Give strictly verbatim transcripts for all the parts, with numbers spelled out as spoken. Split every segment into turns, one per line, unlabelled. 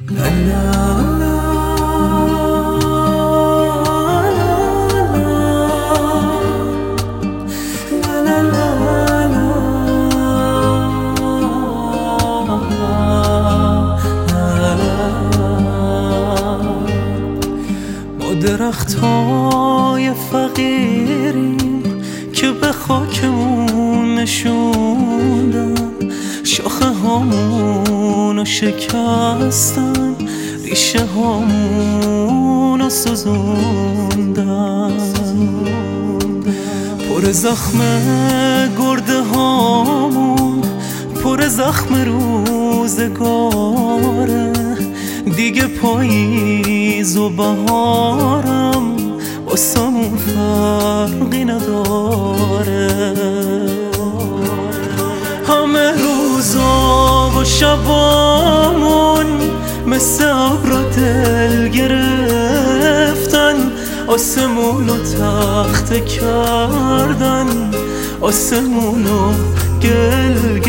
درختای فقیریم که به خاکمون نشوندن، شاخه هامونو شکستن، ریشه هامونو سوزوندن. پر زخم گرده هامون، پر زخم روزگاره، دیگه پاییز و بهارم واسمون فرقی نداره. همه روزا و شبامون مثل ابرا دل گرفتن، آسمونو تخته کردن، آسمونو گل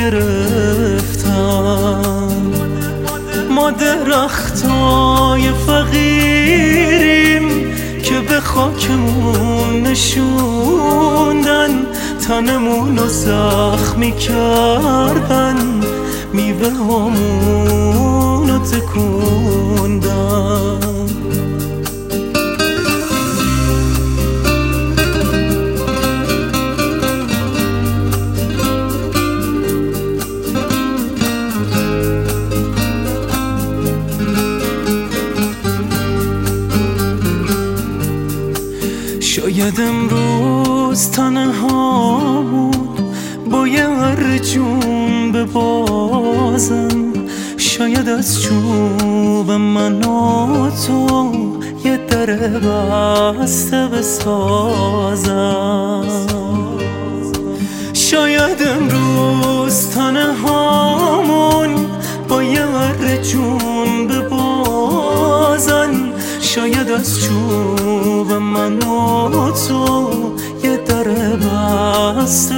گرفتن. ما درختای فقیریم که به خاکمون نشوندن، تنمونو زخمی کردن، میوه هامونو تکوندن. شاید امروز تنهامون با یه ارجون ببازم، شاید از چوب من و تو یه در بسته بسازم. شاید امروز تنهامون با یه ارجون ببازن، شاید از چوب من و تو یه در بسته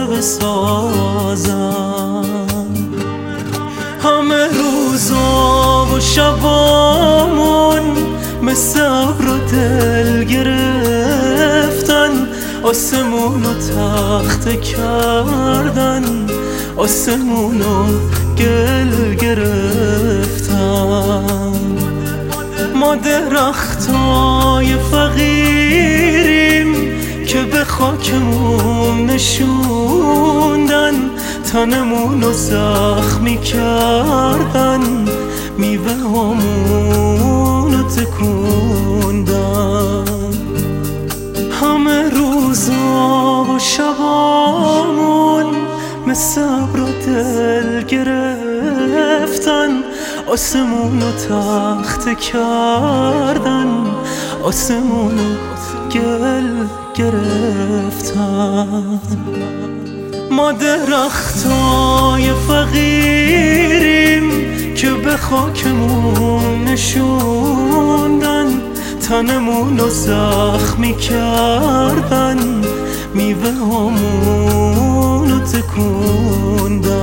بسازم. همه روزا و شبامون مثل ابرا دل گرفتن، آسمونو تخته کردن، آسمونو گل گرفتن. ما درختای فقیریم که به خاکمون نشوندن، تنمونو زخمی کردن، میوه هامونو تکوندن. همه روزا و شبامون مثل ابرا دل گرفتن، آسمونو تخته کردن، آسمونو گل گرفتن. ما درختای فقیریم که به خاکمون نشوندن، تنمونو زخمی کردن، میوه هامونو تکوندن.